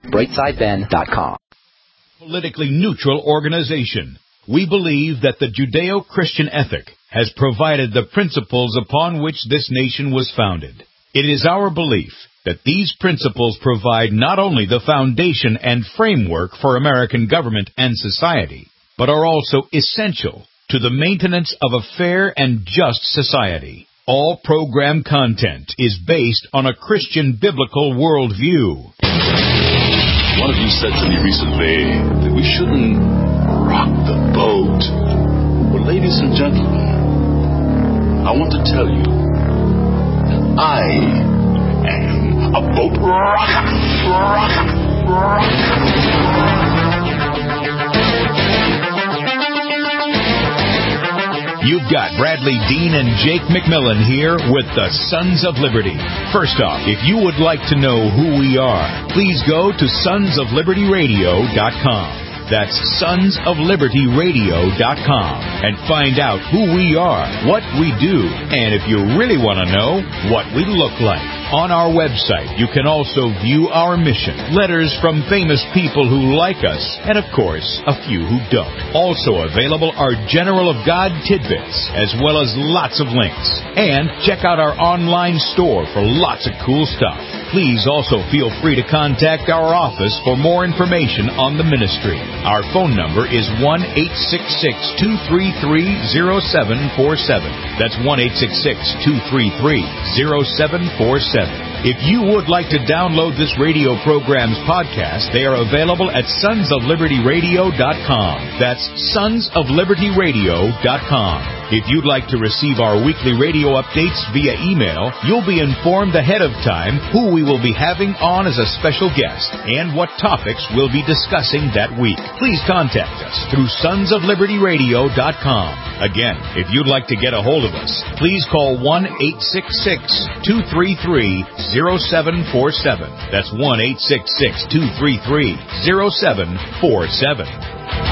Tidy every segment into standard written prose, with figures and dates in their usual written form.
BrightSideBen.com. Politically neutral organization. We believe that the Judeo-Christian ethic has provided the principles upon which this nation was founded. It is our belief that these principles provide not only the foundation and framework for American government and society, but are also essential to the maintenance of a fair and just society. All program content is based on a Christian biblical worldview. One of you said to me recently that we shouldn't rock the boat. Well, ladies and gentlemen, I want to tell you that I am a boat rocker. You've got Bradley Dean and Jake McMillan here with the Sons of Liberty. First off, if you would like to know who we are, please go to sonsoflibertyradio.com. That's sonsoflibertyradio.com and find out who we are, what we do, and if you really want to know, what we look like. On our website, you can also view our mission, letters from famous people who like us, and of course, a few who don't. Also available are General of God tidbits, as well as lots of links. And check out our online store for lots of cool stuff. Please also feel free to contact our office for more information on the ministry. Our phone number is 1-866-233-0747. That's 1-866-233-0747. If you would like to download this radio program's podcast, they are available at sonsoflibertyradio.com. That's sonsoflibertyradio.com. If you'd like to receive our weekly radio updates via email, you'll be informed ahead of time who we will be having on as a special guest and what topics we'll be discussing that week. Please contact us through sonsoflibertyradio.com. Again, if you'd like to get a hold of us, please call 1-866-233-0747. That's 1-866-233-0747.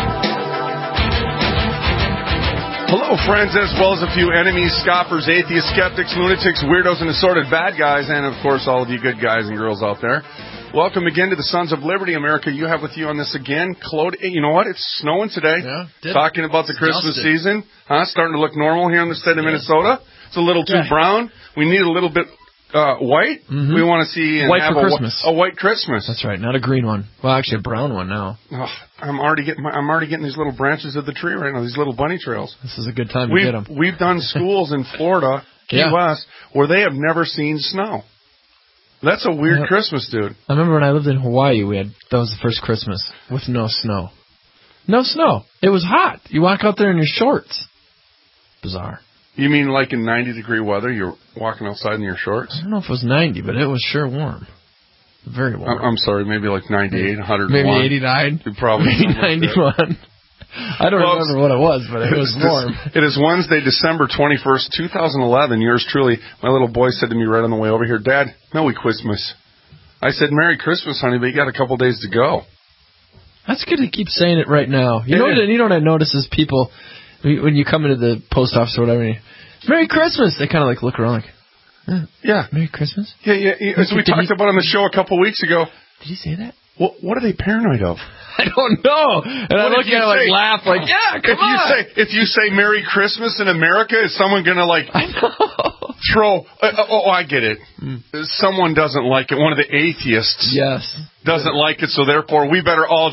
Hello, friends, as well as a few enemies, scoffers, atheists, skeptics, lunatics, weirdos, and assorted bad guys, and, of course, all of you good guys and girls out there. Welcome again to the Sons of Liberty. America, you have with you on this again. Claude, you know what? It's snowing today. Yeah, talking about the Christmas season. Starting to look normal here in the state of Minnesota. It's a little too brown. We need a little bit white. Mm-hmm. We want to see white for Christmas. A white Christmas. That's right, not a green one. Well, actually, a brown one now. Oh, I'm already getting these little branches of the tree right now. These little bunny trails. This is a good time to get them. We've done schools in Florida, Key West, where they have never seen snow. That's a weird Christmas, dude. I remember when I lived in Hawaii, that was the first Christmas with no snow. No snow. It was hot. You walk out there in your shorts. Bizarre. You mean like in 90-degree weather, you're walking outside in your shorts? I don't know if it was 90, but it was sure warm. Very warm. I'm sorry, maybe like 98, 101. Maybe 89. Probably maybe 91. I don't remember what it was, but it was warm. It is Wednesday, December 21st, 2011. Yours truly, my little boy said to me right on the way over here, Dad, Merry Christmas. I said, Merry Christmas, honey, but you got a couple days to go. That's good to keep saying it right now. You know what I notice is people, when you come into the post office or whatever, Merry Christmas, they kind of like look around like, Merry Christmas? Yeah. As we talked about on the show a couple weeks ago. Did you say that? What are they paranoid of? I don't know. And I look at it like laugh, like, come on. If you say Merry Christmas in America, is someone going to like throw? I get it. Someone doesn't like it. One of the atheists doesn't like it, so therefore we better all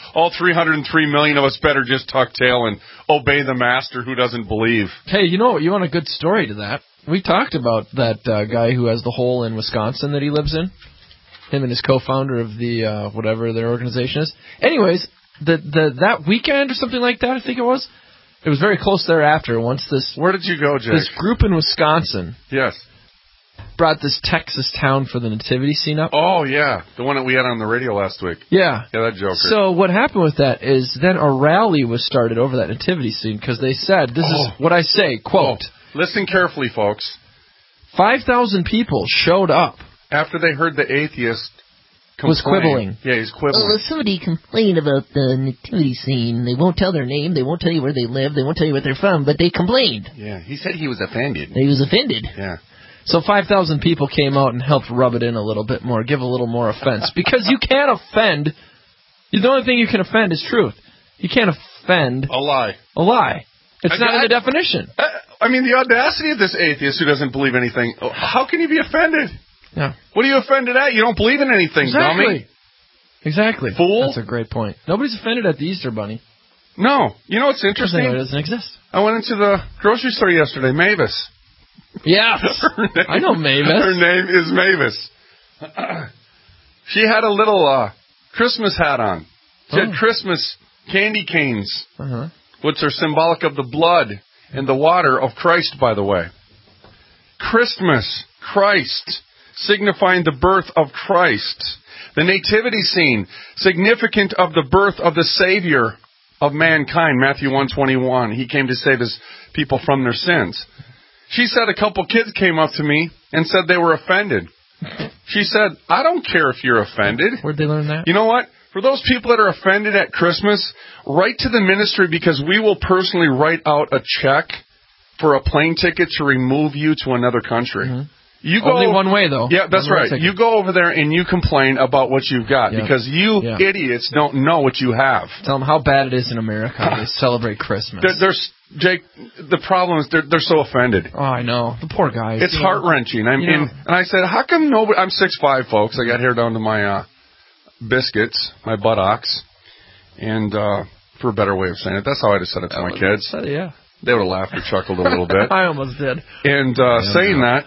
303 million of us better just tuck tail and obey the master who doesn't believe. Hey, you know what? You want a good story to that? We talked about that guy who has the hole in Wisconsin that he lives in. Him and his co-founder of the whatever their organization is. Anyways, that weekend or something like that, I think it was very close thereafter. Where did you go, Jake? This group in Wisconsin. Yes. Brought this Texas town for the nativity scene up. Oh yeah, the one that we had on the radio last week. Yeah. Yeah, that joker. So what happened with that is then a rally was started over that nativity scene because they said this is what I say. Quote. Listen carefully, folks. 5,000 people showed up. After they heard the atheist was quibbling. Yeah, he's quibbling. Well, somebody complained about the nativity scene. They won't tell their name. They won't tell you where they live. They won't tell you where they're from, but they complained. Yeah, he said he was offended. He was offended. Yeah. So 5,000 people came out and helped rub it in a little bit more, give a little more offense. Because you can't offend. The only thing you can offend is truth. You can't offend a lie. A lie. It's not in the definition. I mean, the audacity of this atheist who doesn't believe anything. How can you be offended? Yeah. What are you offended at? You don't believe in anything, dummy. Exactly. Fool. That's a great point. Nobody's offended at the Easter Bunny. No. You know what's interesting? It doesn't exist. I went into the grocery store yesterday, Mavis. Yeah. I know Mavis. Her name is Mavis. She had a little Christmas hat on. She had Christmas candy canes, which are symbolic of the blood and the water of Christ, by the way. Christmas, Christ, signifying the birth of Christ. The nativity scene, significant of the birth of the Savior of mankind, Matthew 1:21. He came to save his people from their sins. She said a couple kids came up to me and said they were offended. She said, I don't care if you're offended. Where'd they learn that? You know what? For those people that are offended at Christmas, write to the ministry because we will personally write out a check for a plane ticket to remove you to another country. You go only one way, though. Yeah, that's right. You go over there and you complain about what you've got because you idiots don't know what you have. Tell them how bad it is in America. They celebrate Christmas. Jake, the problem is they're so offended. Oh, I know. The poor guys. It's heart-wrenching. And I said, how come nobody... I'm 6'5", folks. I got hair down to my biscuits, my buttocks. And for a better way of saying it, that's how I just said it to my kids. Yeah. They would have laughed or chuckled a little bit. I almost did. And saying that...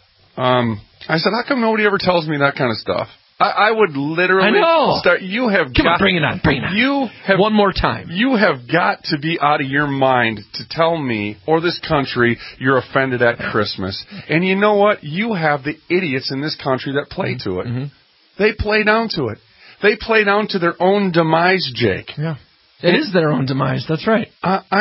I said, how come nobody ever tells me that kind of stuff? I would literally start. You have Come on, bring it on. You have one more time. You have got to be out of your mind to tell me or this country you're offended at Christmas. And you know what? You have the idiots in this country that play to it. They play down to it. They play down to their own demise, Jake. Yeah. It is their own demise. That's right.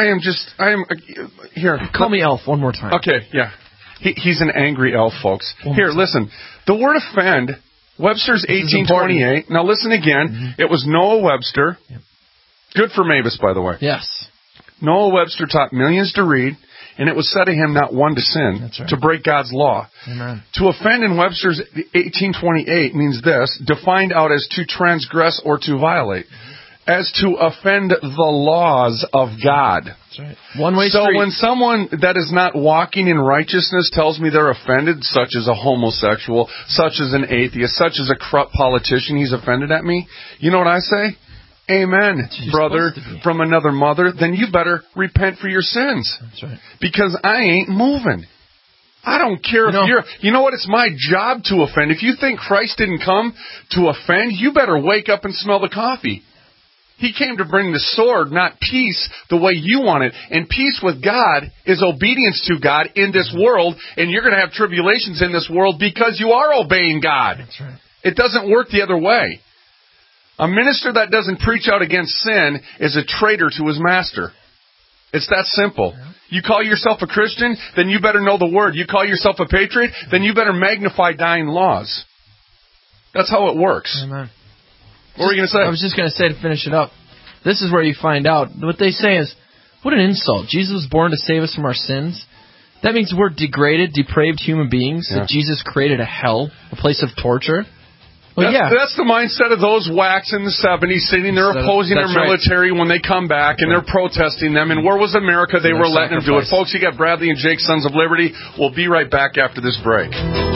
Here. Call me Elf one more time. Okay, yeah. He's an angry elf, folks. Here, listen. The word offend, Webster's 1828. Now, listen again. It was Noah Webster. Yep. Good for Mavis, by the way. Yes. Noah Webster taught millions to read, and it was said to him not one to sin, to break God's law. Amen. To offend in Webster's 1828 means this, defined out as to transgress or to violate. As to offend the laws of God. That's right. One-way street. So when someone that is not walking in righteousness tells me they're offended, such as a homosexual, such as an atheist, such as a corrupt politician, he's offended at me, you know what I say? Amen, brother from another mother. Then you better repent for your sins. That's right. Because I ain't moving. I don't care if you're... You know what? It's my job to offend. If you think Christ didn't come to offend, you better wake up and smell the coffee. He came to bring the sword, not peace, the way you want it. And peace with God is obedience to God in this world, and you're going to have tribulations in this world because you are obeying God. That's right. It doesn't work the other way. A minister that doesn't preach out against sin is a traitor to his master. It's that simple. Yeah. You call yourself a Christian, then you better know the Word. You call yourself a patriot, then you better magnify dying laws. That's how it works. Amen. What were you going to say? I was just going to say, to finish it up, this is where you find out. What they say is, what an insult. Jesus was born to save us from our sins. That means we're degraded, depraved human beings, that Jesus created a hell, a place of torture. Well, that's the mindset of those whacks in the 70s sitting there opposing their military when they come back, and they're protesting them. And where was America? They were letting them do it. Folks, you got Bradley and Jake, Sons of Liberty. We'll be right back after this break.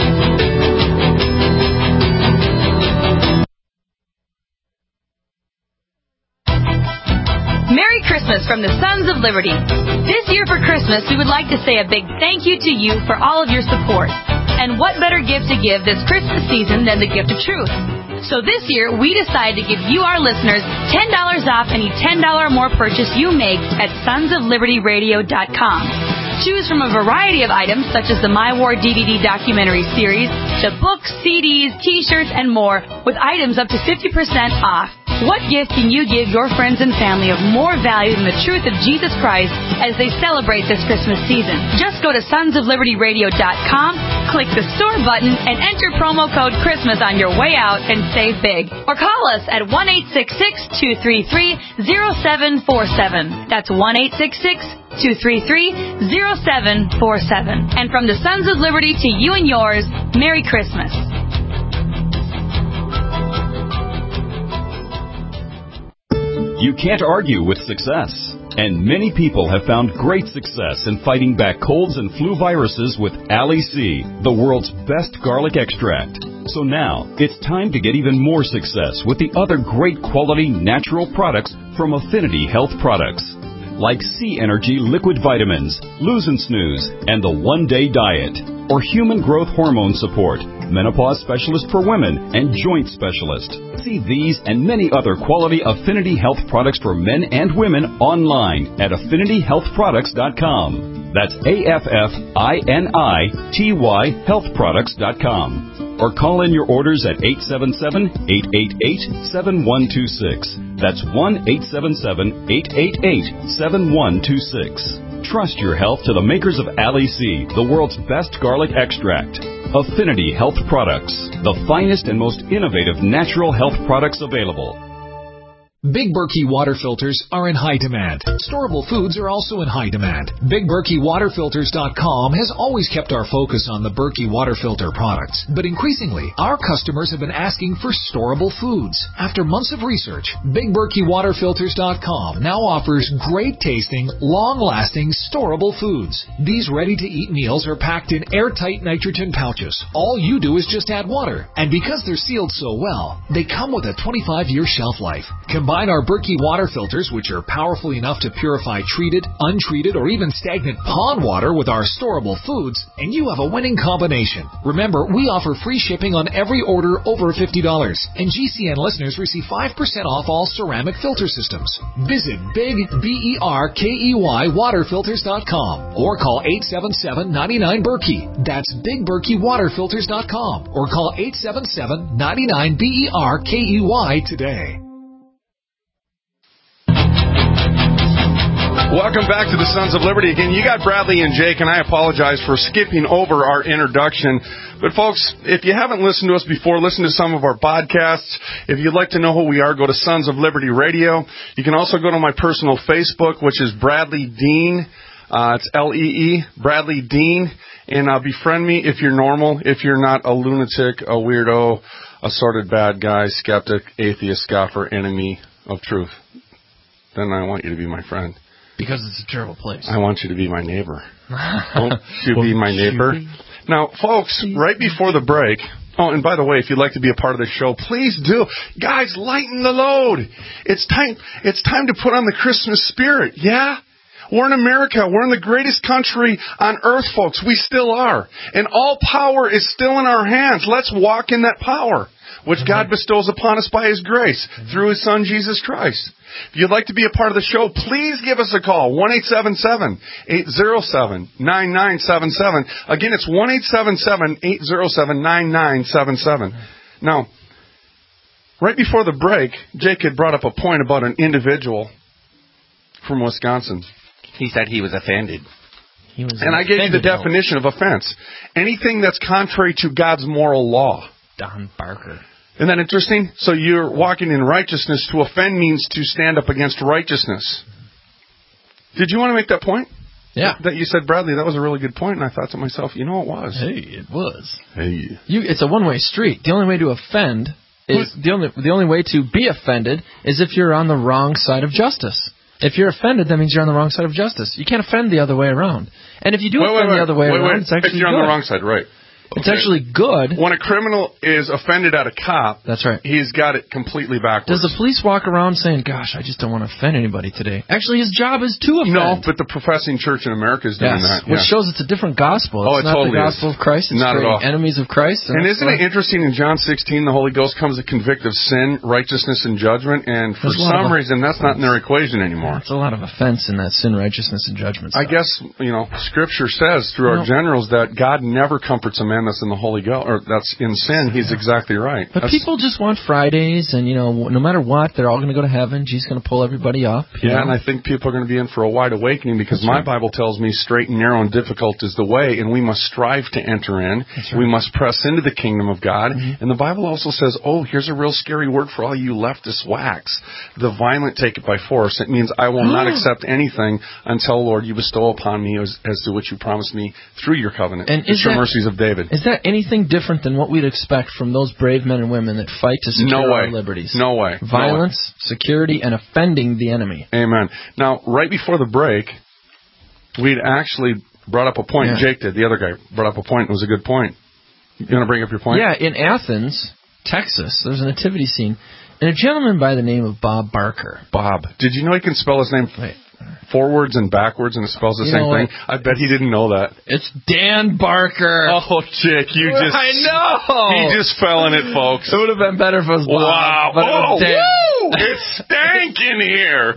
Merry Christmas from the Sons of Liberty. This year for Christmas, we would like to say a big thank you to you for all of your support. And what better gift to give this Christmas season than the gift of truth? So this year, we decided to give you, our listeners, $10 off any $10 or more purchase you make at sonsoflibertyradio.com. Choose from a variety of items such as the My War DVD documentary series, to books, CDs, T-shirts, and more, with items up to 50% off. What gift can you give your friends and family of more value than the truth of Jesus Christ as they celebrate this Christmas season? Just go to sonsoflibertyradio.com, click the store button, and enter promo code Christmas on your way out and save big. Or call us at 1-866-233-0747. That's 1-866-233-0747. 233-0747. And from the Sons of Liberty to you and yours, Merry Christmas. You can't argue with success. And many people have found great success in fighting back colds and flu viruses with Ali C, the world's best garlic extract. So now, it's time to get even more success with the other great quality natural products from Affinity Health Products, like C Energy Liquid Vitamins, Lose and Snooze, and the One Day Diet, or Human Growth Hormone Support, Menopause Specialist for Women, and Joint Specialist. See these and many other quality Affinity Health products for men and women online at AffinityHealthProducts.com. That's AFFINITY healthproducts.com. Or call in your orders at 877-888-7126. That's 1-877-888-7126. Trust your health to the makers of Ali C, the world's best garlic extract. Affinity Health Products, the finest and most innovative natural health products available. Big Berkey water filters are in high demand. Storable foods are also in high demand. BigBerkeyWaterFilters.com has always kept our focus on the Berkey water filter products, but increasingly, our customers have been asking for storable foods. After months of research, BigBerkeyWaterFilters.com now offers great-tasting, long-lasting, storable foods. These ready-to-eat meals are packed in airtight nitrogen pouches. All you do is just add water, and because they're sealed so well, they come with a 25-year shelf life. Combine our Berkey water filters, which are powerful enough to purify treated, untreated, or even stagnant pond water with our storable foods, and you have a winning combination. Remember, we offer free shipping on every order over $50, and GCN listeners receive 5% off all ceramic filter systems. Visit BigBerkeyWaterFilters.com or call 877-99-BERKEY. That's BigBerkeyWaterFilters.com or call 877-99-BERKEY today. Welcome back to the Sons of Liberty again. You got Bradley and Jake, and I apologize for skipping over our introduction. But, folks, if you haven't listened to us before, listen to some of our podcasts. If you'd like to know who we are, go to Sons of Liberty Radio. You can also go to my personal Facebook, which is Bradley Dean. It's L-E-E, Bradley Dean. And befriend me if you're normal, if you're not a lunatic, a weirdo, a sordid bad guy, skeptic, atheist, scoffer, enemy of truth. Then I want you to be my friend. Because it's a terrible place. I want you to be my neighbor. Won't you be my neighbor? Now, folks, right before the break, oh, and by the way, if you'd like to be a part of the show, please do. Guys, lighten the load. It's time to put on the Christmas spirit, yeah? We're in America. We're in the greatest country on earth, folks. We still are. And all power is still in our hands. Let's walk in that power, which God bestows upon us by His grace through His Son, Jesus Christ. If you'd like to be a part of the show, please give us a call, 1-877-807-9977. Again, it's 1-877-807-9977. Now, right before the break, Jake had brought up a point about an individual from Wisconsin. He said he was offended. And I gave you the definition of offense. Anything that's contrary to God's moral law. Don Barker. Isn't that interesting? So you're walking in righteousness. To offend means to stand up against righteousness. Did you want to make that point? Yeah. That you said, Bradley, that was a really good point, and I thought to myself, you know, it was. Hey, it was. Hey. It's a one-way street. The only way to offend is the only way to be offended is if you're on the wrong side of justice. If you're offended, that means you're on the wrong side of justice. You can't offend the other way around. And if you do offend the other way around, it's actually if you're on the wrong side, right. It's actually good. When a criminal is offended at a cop, that's right. He's got it completely backwards. Does the police walk around saying, gosh, I just don't want to offend anybody today? Actually, his job is to offend. No, but the professing church in America is doing that. Which shows it's a different gospel. It's not totally the gospel of Christ. It's not at all. Enemies of Christ. And isn't it interesting in John 16, the Holy Ghost comes to convict of sin, righteousness, and judgment, and for some reason that's not in their equation anymore. It's a lot of offense in that sin, righteousness, and judgment stuff. I guess, Scripture says through our generals that God never comforts a man man that's in the Holy Ghost, or that's in sin, he's exactly right. But people just want Fridays, and, no matter what, they're all going to go to heaven. Jesus is going to pull everybody up. Yeah, and I think people are going to be in for a wide awakening, because my Bible tells me straight and narrow and difficult is the way, and we must strive to enter in. Right. We must press into the kingdom of God. Mm-hmm. And the Bible also says, here's a real scary word for all you leftist whacks. The violent take it by force. It means I will not accept anything until, Lord, you bestow upon me as to what you promised me through your covenant. And the true mercies of David. Is that anything different than what we'd expect from those brave men and women that fight to secure our liberties? No way. Violence, security, and offending the enemy. Amen. Now, right before the break, we'd actually brought up a point. Yeah. Jake did. The other guy brought up a point. It was a good point. You want to bring up your point? Yeah, in Athens, Texas, there's a nativity scene. And a gentleman by the name of Bob Barker. Bob. Did you know he can spell his name forwards and backwards and it spells the same thing? I bet he didn't know that. It's Dan Barker. Oh, Chick, I know. He just fell in it, folks. It would have been better if it was Bob. Wow. But it was Dan. It's stank in here.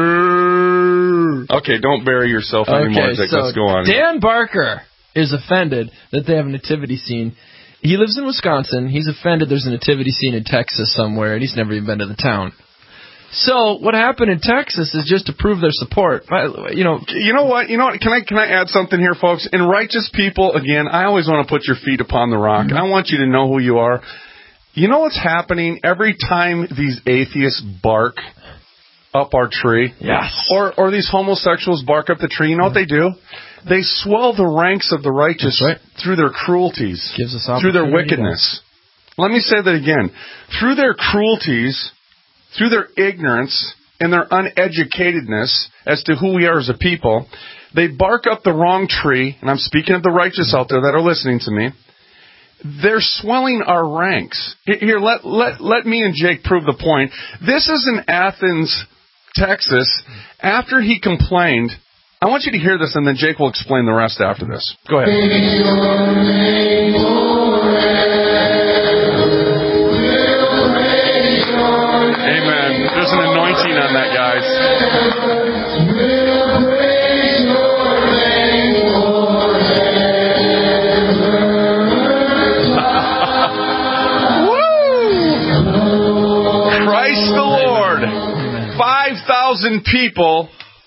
Okay, don't bury yourself anymore, Chick. So let's go on. Dan Barker is offended that they have a nativity scene. He lives in Wisconsin. He's offended there's a nativity scene in Texas somewhere, and he's never even been to the town. So what happened in Texas is just to prove their support. You know what? Can I add something here, folks? In righteous people, again, I always want to put your feet upon the rock. Mm-hmm. I want you to know who you are. You know what's happening every time these atheists bark up our tree? Yes. Or these homosexuals bark up the tree. You know what they do? They swell the ranks of the righteous through their cruelties, through their wickedness. Let me say that again. Through their cruelties, through their ignorance and their uneducatedness as to who we are as a people, they bark up the wrong tree, and I'm speaking of the righteous out there that are listening to me. They're swelling our ranks. Here, let me and Jake prove the point. This is in Athens, Texas. After he complained, I want you to hear this, and then Jake will explain the rest after this. Go ahead. Amen. There's an anointing on that, guys. Woo! Christ the Lord. 5,000 people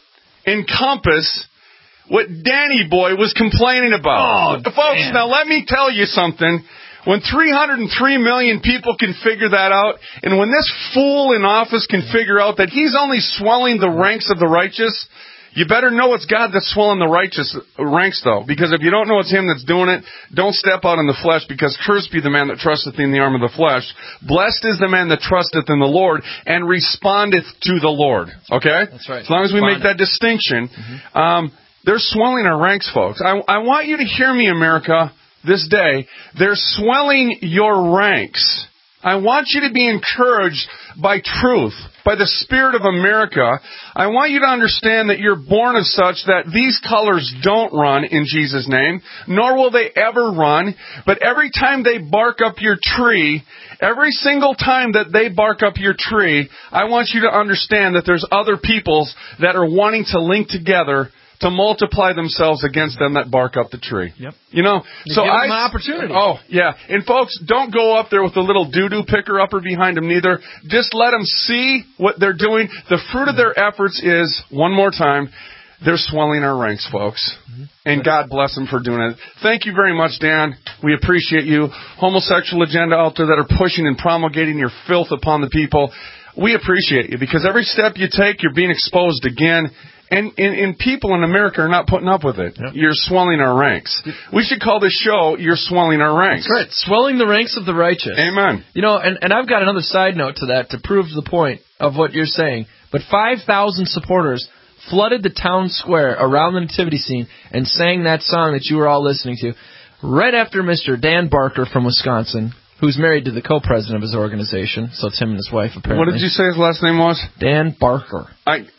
encompass what Danny Boy was complaining about. Folks, now let me tell you something. When 303 million people can figure that out, and when this fool in office can figure out that he's only swelling the ranks of the righteous, you better know it's God that's swelling the righteous ranks, though. Because if you don't know it's Him that's doing it, don't step out in the flesh, because cursed be the man that trusteth in the arm of the flesh. Blessed is the man that trusteth in the Lord and respondeth to the Lord. Okay? That's right. As long as we make that distinction, they're swelling our ranks, folks. I want you to hear me, America, this day. They're swelling your ranks. I want you to be encouraged by truth, by the Spirit of America. I want you to understand that you're born of such that these colors don't run in Jesus' name, nor will they ever run. But every time they bark up your tree, every single time that they bark up your tree, I want you to understand that there's other peoples that are wanting to link together to multiply themselves against them that bark up the tree. Yep. You know, so give them an opportunity. Oh, yeah. And folks, don't go up there with a little doo-doo picker-upper behind them neither. Just let them see what they're doing. The fruit of their efforts is, one more time, they're swelling our ranks, folks. And God bless them for doing it. Thank you very much, Dan. We appreciate you. Homosexual agenda out there that are pushing and promulgating your filth upon the people. We appreciate you, because every step you take, you're being exposed again. And people in America are not putting up with it. Yep. You're swelling our ranks. We should call this show, You're Swelling Our Ranks. That's right. Swelling the ranks of the righteous. Amen. You know, and I've got another side note to that to prove the point of what you're saying. But 5,000 supporters flooded the town square around the nativity scene and sang that song that you were all listening to right after Mr. Dan Barker from Wisconsin, who's married to the co-president of his organization. So it's him and his wife, apparently. What did you say his last name was? Dan Barker.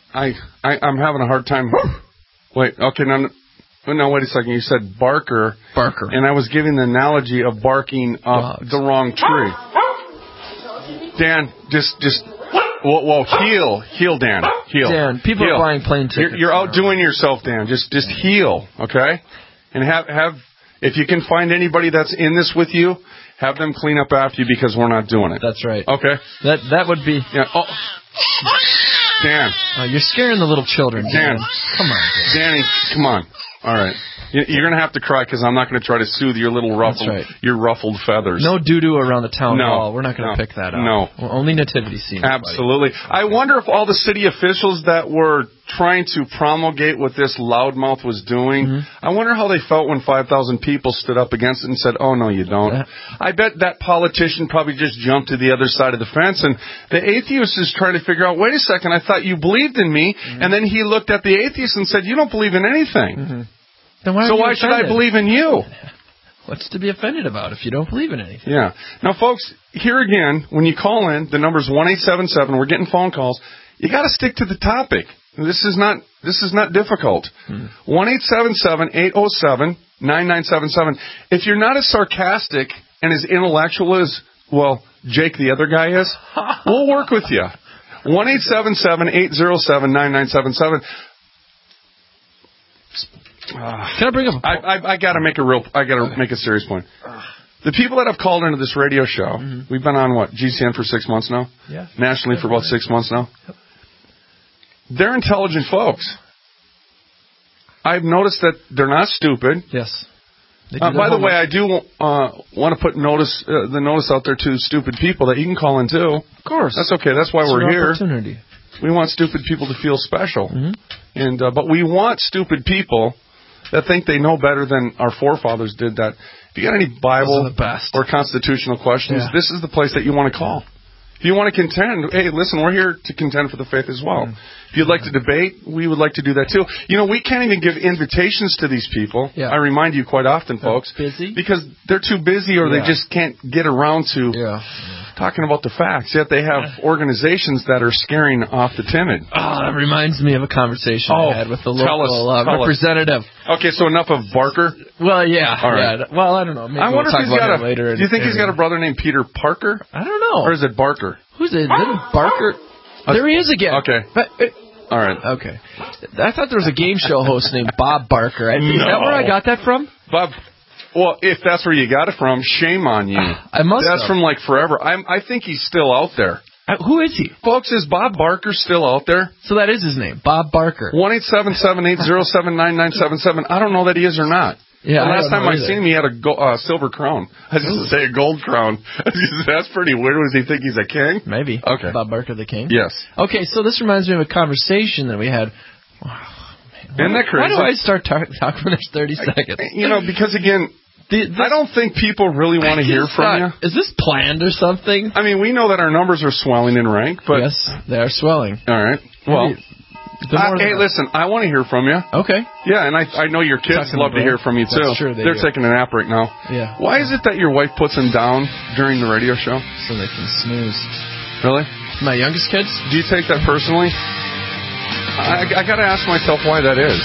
I'm having a hard time. Wait, okay, no, wait a second. You said Barker. Barker. And I was giving the analogy of barking up the wrong tree. Dan, just, whoa, heel, Dan, heel. Dan, people are buying plane tickets. You're outdoing yourself, Dan. Just heel, okay? And If you can find anybody that's in this with you, have them clean up after you because we're not doing it. That's right. Okay? That would be... Yeah. Oh. Dan. You're scaring the little children, Dan. Come on, Dan. Danny, come on. All right. You're going to have to cry because I'm not going to try to soothe your little ruffled feathers. No doo-doo around the town hall. We're not going to pick that up. No. Only nativity scene. Absolutely. I wonder if all the city officials that were trying to promulgate what this loudmouth was doing, I wonder how they felt when 5,000 people stood up against it and said, oh, no, you don't. I bet that politician probably just jumped to the other side of the fence, and the atheist is trying to figure out, wait a second, I thought you believed in me, and then he looked at the atheist and said, you don't believe in anything. Then why should I believe in you? What's to be offended about if you don't believe in anything? Yeah. Now, folks, here again, when you call in, the number's 1-877. We're getting phone calls. You got to stick to the topic. This is not difficult. 1-877-807-9977. If you're not as sarcastic and as intellectual as, well, Jake the other guy is, we'll work with you. 1-877-807-9977. Can I bring up? I got to make a serious point. The people that have called into this radio show, we've been on GCN for 6 months now. Yeah. Nationally for about 6 months now. Yep. They're intelligent folks. I've noticed that they're not stupid. Yes. By the way, I do want to put the notice out there to stupid people that you can call in too. Of course. That's okay. That's why we're here. Opportunity. We want stupid people to feel special, but we want stupid people that think they know better than our forefathers did. That if you got any Bible or constitutional questions, this is the place that you want to call. If you want to contend, hey, listen, we're here to contend for the faith as well. If you'd like to debate, we would like to do that too. You know, we can't even give invitations to these people. Yeah. I remind you quite often, folks. Busy? Because they're too busy or they just can't get around to talking about the facts. Yet they have organizations that are scaring off the timid. That reminds me of a conversation I had with the local representative. Okay, so enough of Barker? Well, yeah. All right. Yeah. Well, I don't know. Maybe I wonder we'll talk if he's about got it later. Do you think he's got a brother named Peter Parker? I don't know. Or is it Barker? Who's it? Barker? There he is again. Okay. All right. Okay. I thought there was a game show host named Bob Barker. Is that where I got that from? Bob. Well, if that's where you got it from, shame on you. I must That's from like forever. I think he's still out there. Who is he? Folks, is Bob Barker still out there? So that is his name, Bob Barker. 1-877-807-9977. I don't know that he is or not. Yeah, the last time I seen him, he had a silver crown. I was going to say a gold crown. That's pretty weird. Does he think he's a king? Maybe. Okay. Bob Barker the king? Yes. Okay, so this reminds me of a conversation that we had. Isn't that crazy? Why do I start talking when there's 30 seconds? Because again, I don't think people really want to hear from you. Is this planned or something? I mean, we know that our numbers are swelling in rank, but... Yes, they are swelling. All right. Well... hey, listen, I want to hear from you. Okay. Yeah, and I know your kids love to hear from you, too. That's true, They're taking a nap right now. Yeah. Why is it that your wife puts them down during the radio show? So they can snooze. Really? My youngest kids? Do you take that personally? I got to ask myself why that is.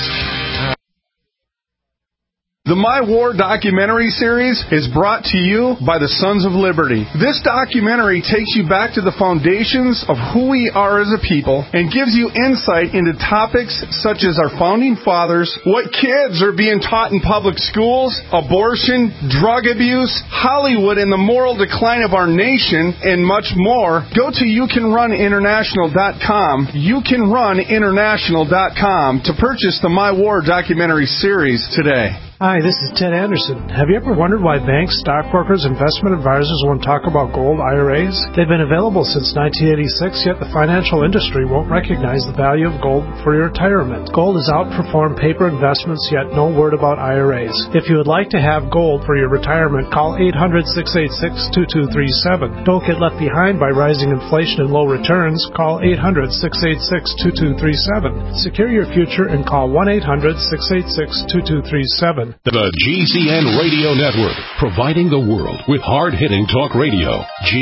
The My War documentary series is brought to you by the Sons of Liberty. This documentary takes you back to the foundations of who we are as a people and gives you insight into topics such as our founding fathers, what kids are being taught in public schools, abortion, drug abuse, Hollywood and the moral decline of our nation, and much more. Go to YouCanRunInternational.com, YouCanRunInternational.com to purchase the My War documentary series today. Hi, this is Ted Anderson. Have you ever wondered why banks, stockbrokers, investment advisors won't talk about gold IRAs? They've been available since 1986, yet the financial industry won't recognize the value of gold for your retirement. Gold has outperformed paper investments, yet no word about IRAs. If you would like to have gold for your retirement, call 800-686-2237. Don't get left behind by rising inflation and low returns. Call 800-686-2237. Secure your future and call 1-800-686-2237. The GCN Radio Network, providing the world with hard-hitting talk radio.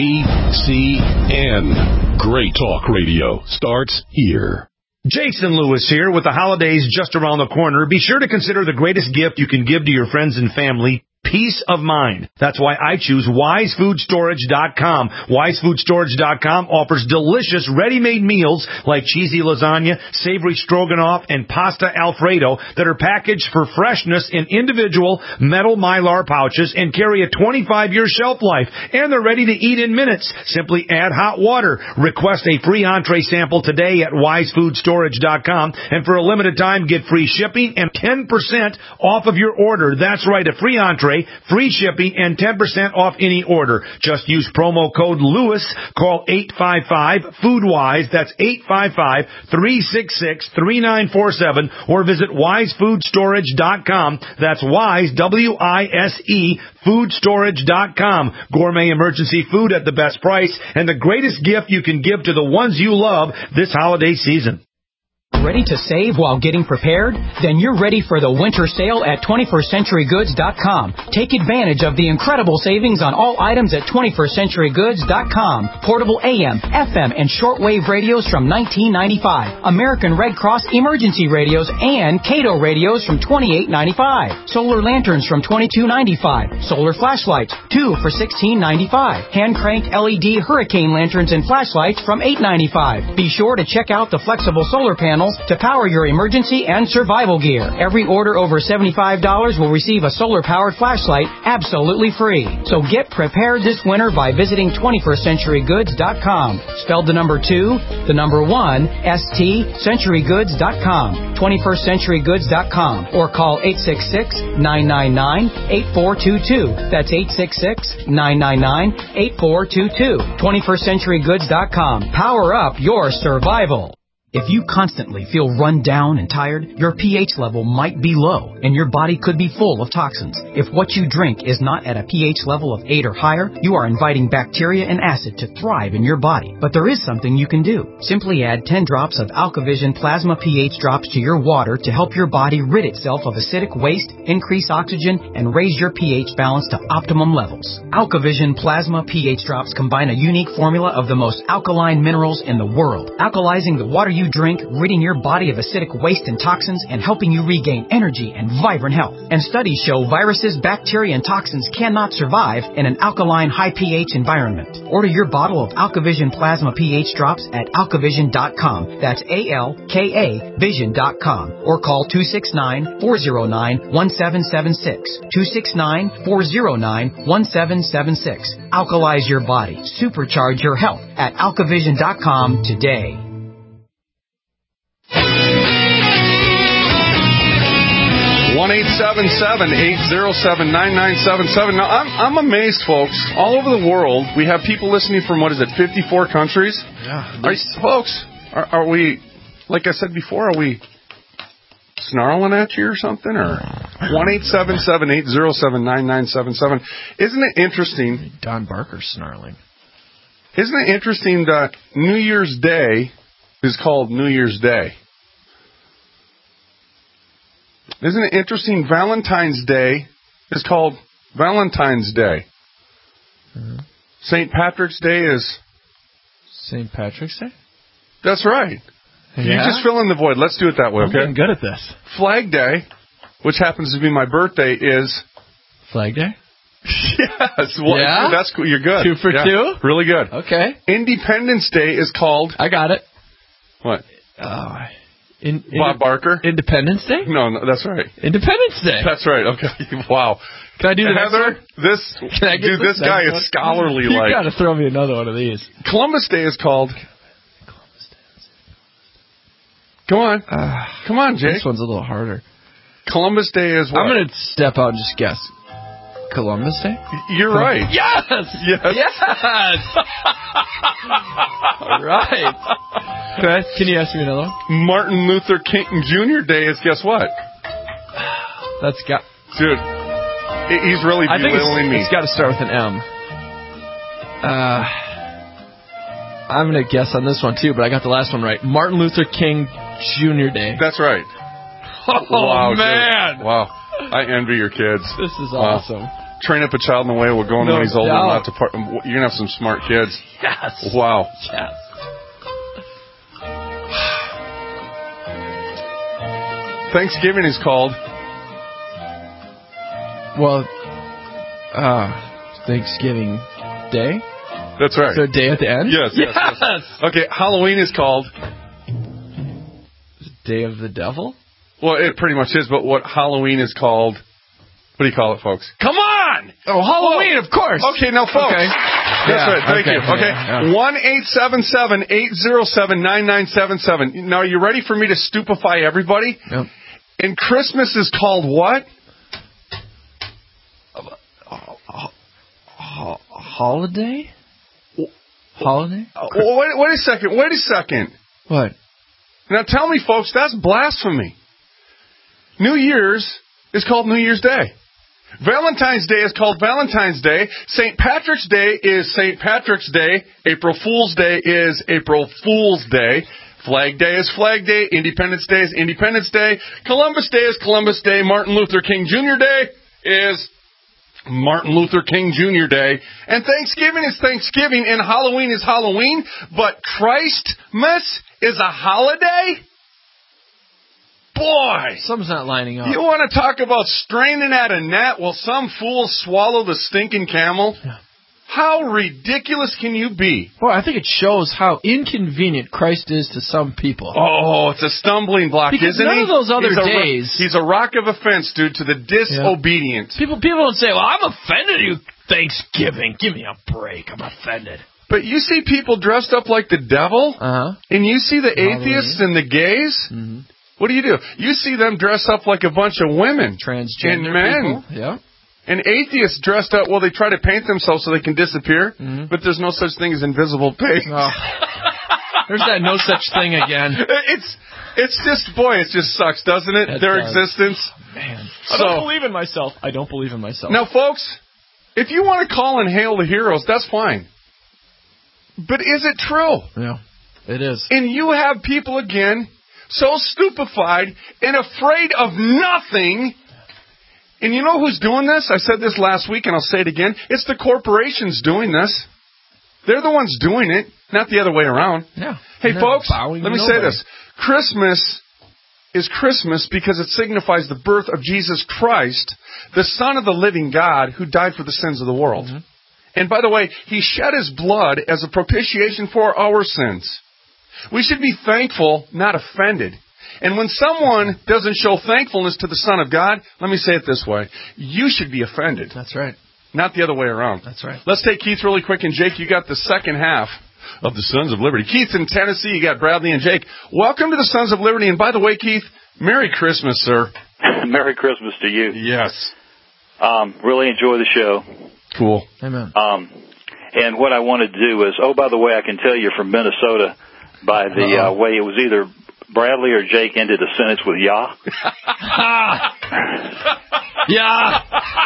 GCN. Great talk radio starts here. Jason Lewis here. With the holidays just around the corner, be sure to consider the greatest gift you can give to your friends and family, peace of mind. That's why I choose WiseFoodStorage.com. WiseFoodStorage.com offers delicious ready-made meals like cheesy lasagna, savory stroganoff, and pasta Alfredo that are packaged for freshness in individual metal Mylar pouches and carry a 25-year shelf life. And they're ready to eat in minutes. Simply add hot water. Request a free entree sample today at WiseFoodStorage.com. And for a limited time, get free shipping and 10% off of your order. That's right, a free entree, free shipping, and 10% off any order. Just use promo code LEWIS. Call 855-FOODWISE. That's 855-366-3947. Or visit WiseFoodStorage.com. That's Wise, W-I-S-E, FoodStorage.com. Gourmet emergency food at the best price and the greatest gift you can give to the ones you love this holiday season. Ready to save while getting prepared? Then you're ready for the winter sale at 21stCenturyGoods.com. Take advantage of the incredible savings on all items at 21stCenturyGoods.com. Portable AM, FM, and shortwave radios from $19.95. American Red Cross emergency radios and Cato radios from $28.95. Solar lanterns from $22.95. Solar flashlights, 2 for $16.95. Hand-cranked LED hurricane lanterns and flashlights from $8.95. Be sure to check out the flexible solar panels to power your emergency and survival gear. Every order over $75 will receive a solar-powered flashlight absolutely free. So get prepared this winter by visiting 21stCenturyGoods.com. Spelled the number 2, the number 1, ST, CenturyGoods.com. 21stCenturyGoods.com. Or call 866-999-8422. That's 866-999-8422. 21stCenturyGoods.com. Power up your survival. If you constantly feel run down and tired, your pH level might be low, and your body could be full of toxins. If what you drink is not at a pH level of 8 or higher, you are inviting bacteria and acid to thrive in your body. But there is something you can do. Simply add 10 drops of AlkaVision Plasma pH drops to your water to help your body rid itself of acidic waste, increase oxygen, and raise your pH balance to optimum levels. AlkaVision Plasma pH drops combine a unique formula of the most alkaline minerals in the world, alkalizing the water you drink, ridding your body of acidic waste and toxins, and helping you regain energy and vibrant health. And studies show viruses, bacteria, and toxins cannot survive in an alkaline, high pH environment. Order your bottle of AlkaVision Plasma pH drops at alkavision.com. That's ALKA Vision.com. Or call 269-409-1776. 269-409-1776. Alkalize your body. Supercharge your health at alkavision.com today. 1-877-807-9977. Now, I'm amazed, folks. All over the world, we have people listening from, 54 countries? Yeah. Folks, are we, like I said before, are we snarling at you or something? Or 1-877-807-9977. Isn't it interesting? Don Barker's snarling. Isn't it interesting that New Year's Day is called New Year's Day? Isn't it interesting? Valentine's Day is called Valentine's Day. Mm-hmm. St. Patrick's Day is... St. Patrick's Day? That's right. Yeah? You just fill in the void. Let's do it that way, okay? I'm getting good at this. Flag Day, which happens to be my birthday, is... Flag Day? Yes. Well, yeah? That's cool. You're good. 2 for 2? Really good. Okay. Independence Day is called... I got it. What? Bob Barker? Independence Day? No, that's right. Independence Day. That's right. Okay. Wow. Can I do the Heather? This guy is scholarly. You got to throw me another one of these. Columbus Day is called. Come on. Come on, Jake. This one's a little harder. Columbus Day is what? I'm going to step out and just guess. Columbus Day? You're right. Yes! Yes! All right. Can you ask me another one? Martin Luther King Jr. Day is guess what? That's got... Dude, he's really belittling me. It's got to start with an M. I'm going to guess on this one, too, but I got the last one right. Martin Luther King Jr. Day. That's right. Oh, wow, man. Dude. Wow. I envy your kids. This is awesome. Train up a child in the way we're going when he's old enough not to part. You're going to have some smart kids. Yes. Wow. Yes. Thanksgiving is called... Well, Thanksgiving Day? That's right. So day at the end? Yes. Okay, Halloween is called... Day of the Devil? Well, it pretty much is, but what Halloween is called... What do you call it, folks? Come on! Oh, Halloween, of course. Okay, now, folks. Okay. That's right. Thank you. Okay. 1-877-807-9977. Now, are you ready for me to stupefy everybody? Yep. And Christmas is called what? Holiday? Holiday? Wait a second. What? Now, tell me, folks, that's blasphemy. New Year's is called New Year's Day. Valentine's Day is called Valentine's Day. St. Patrick's Day is St. Patrick's Day. April Fool's Day is April Fool's Day. Flag Day is Flag Day. Independence Day is Independence Day. Columbus Day is Columbus Day. Martin Luther King Jr. Day is Martin Luther King Jr. Day. And Thanksgiving is Thanksgiving, and Halloween is Halloween. But Christmas is a holiday? Boy! Something's not lining up. You want to talk about straining at a gnat while some fool swallow the stinking camel? Yeah. How ridiculous can you be? Well, I think it shows how inconvenient Christ is to some people. Oh, it's a stumbling block, because isn't he? None of those other days. He's a rock of offense, dude, to the disobedient. Yeah. People don't say, well, I'm offended at you Thanksgiving. Give me a break. I'm offended. But you see people dressed up like the devil, and you see the atheists and the gays. Mm-hmm. What do? You see them dress up like a bunch of women. Transgender and men. people. Yeah. And atheists dressed up, they try to paint themselves so they can disappear, but there's no such thing as invisible paint. Oh. There's that no such thing again. It's just, boy, it just sucks, doesn't it? Their existence. Oh, man. I don't believe in myself. Now, folks, if you want to call and hail the heroes, that's fine. But is it true? Yeah, it is. And you have people, again, so stupefied and afraid of nothing. And you know who's doing this? I said this last week, and I'll say it again. It's the corporations doing this. They're the ones doing it, not the other way around. Yeah. Hey, folks, let me say this. Christmas is Christmas because it signifies the birth of Jesus Christ, the Son of the living God, who died for the sins of the world. Mm-hmm. And by the way, He shed His blood as a propitiation for our sins. We should be thankful, not offended. And when someone doesn't show thankfulness to the Son of God, let me say it this way. You should be offended. That's right. Not the other way around. That's right. Let's take Keith really quick. And Jake, you got the second half of the Sons of Liberty. Keith in Tennessee, you got Bradley and Jake. Welcome to the Sons of Liberty. And by the way, Keith, Merry Christmas, sir. Merry Christmas to you. Yes. Really enjoy the show. Cool. Amen. And what I wanted to do is, by the way, I can tell you're from Minnesota by the way it was either Bradley or Jake ended a sentence with "Yah." Yeah.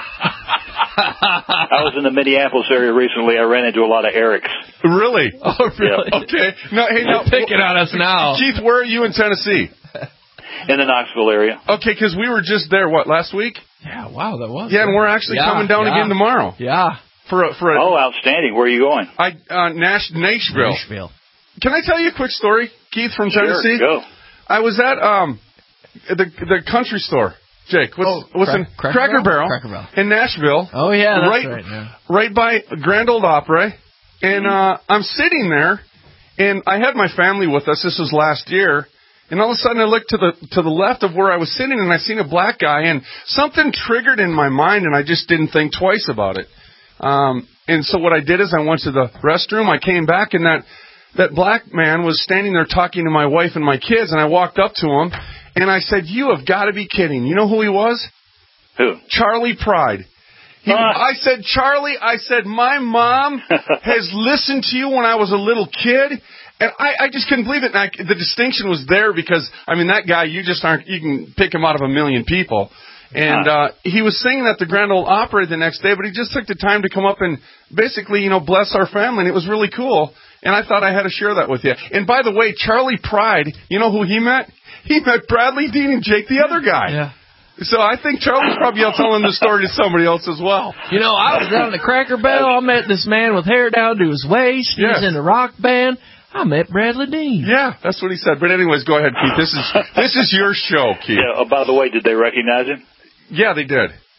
I was in the Minneapolis area recently. I ran into a lot of Erics. Really? Oh, really? Yeah. Okay. No, hey, now picking on us now. Keith, where are you in Tennessee? In the Knoxville area. Okay, because we were just there, last week? Yeah, wow, that was. Yeah, and we're actually coming down again tomorrow. Yeah. For a outstanding. Where are you going? Nashville. Nashville. Can I tell you a quick story, Keith, from Tennessee? Sure, go. I was at the country store. Jake, what's in Cracker Barrel in Nashville. Oh yeah, that's right. Yeah. Right by Grand Ole Opry, and I'm sitting there, and I had my family with us. This was last year, and all of a sudden I looked to the left of where I was sitting, and I seen a black guy, and something triggered in my mind, and I just didn't think twice about it. And so what I did is I went to the restroom. I came back, and that black man was standing there talking to my wife and my kids, and I walked up to him, and I said, "You have got to be kidding." You know who he was? Who? Charlie Pride. I said, "Charlie," I said, "my mom has listened to you when I was a little kid." And I just couldn't believe it. And the distinction was there because, that guy, you can pick him out of a million people. And he was singing at the Grand Ole Opry the next day, but he just took the time to come up and basically, bless our family, and it was really cool. And I thought I had to share that with you. And by the way, Charlie Pride, you know who he met? He met Bradley, Dean, and Jake, the other guy. Yeah. So I think Charlie's probably out telling the story to somebody else as well. I was down in the Cracker Barrel. I met this man with hair down to his waist. He was in a rock band. I met Bradley Dean. Yeah, that's what he said. But anyways, go ahead, Keith. This is your show, Keith. Yeah. By the way, did they recognize him? Yeah, they did.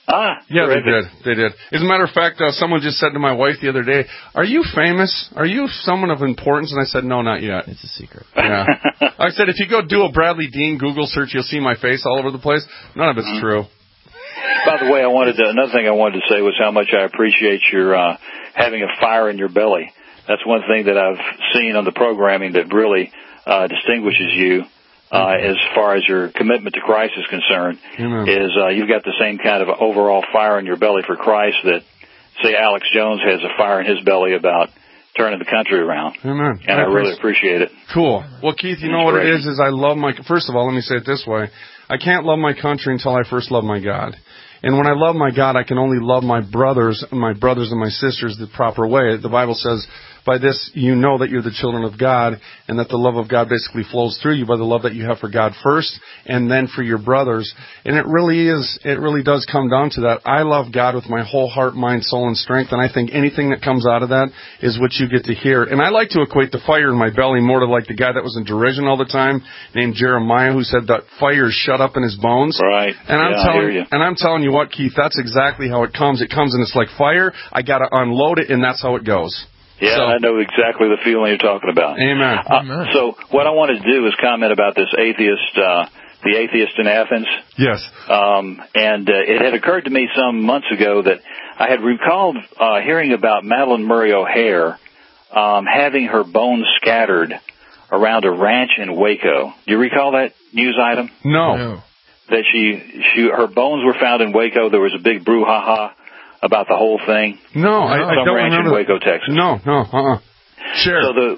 Yeah, they did. As a matter of fact, someone just said to my wife the other day, "Are you famous? Are you someone of importance?" And I said, "No, not yet. It's a secret." Yeah. I said, if you go do a Bradley Dean Google search, you'll see my face all over the place. None of it's true. By the way, another thing I wanted to say was how much I appreciate your having a fire in your belly. That's one thing that I've seen on the programming that really distinguishes you. As far as your commitment to Christ is concerned, is you've got the same kind of overall fire in your belly for Christ that, say, Alex Jones has a fire in his belly about turning the country around. Amen. And I really appreciate it. Cool. Well, Keith, you know what it is I love first of all, let me say it this way. I can't love my country until I first love my God. And when I love my God, I can only love my brothers and my sisters the proper way. The Bible says, by this you know that you're the children of God, and that the love of God basically flows through you by the love that you have for God first, and then for your brothers. And it really does come down to that. I love God with my whole heart, mind, soul, and strength, and I think anything that comes out of that is what you get to hear. And I like to equate the fire in my belly more to like the guy that was in derision all the time, named Jeremiah, who said that fire shut up in his bones. Right. And I'm telling you what, Keith, that's exactly how it comes. It comes and it's like fire. I got to unload it, and that's how it goes. Yeah, I know exactly the feeling you're talking about. Amen. So what I wanted to do is comment about this atheist, the atheist in Athens. Yes. And it had occurred to me some months ago that I had recalled hearing about Madeline Murray O'Hare having her bones scattered around a ranch in Waco. Do you recall that news item? No. That her bones were found in Waco. There was a big brouhaha about the whole thing. No, I don't ranch remember. in Waco, Texas. No. Sure. So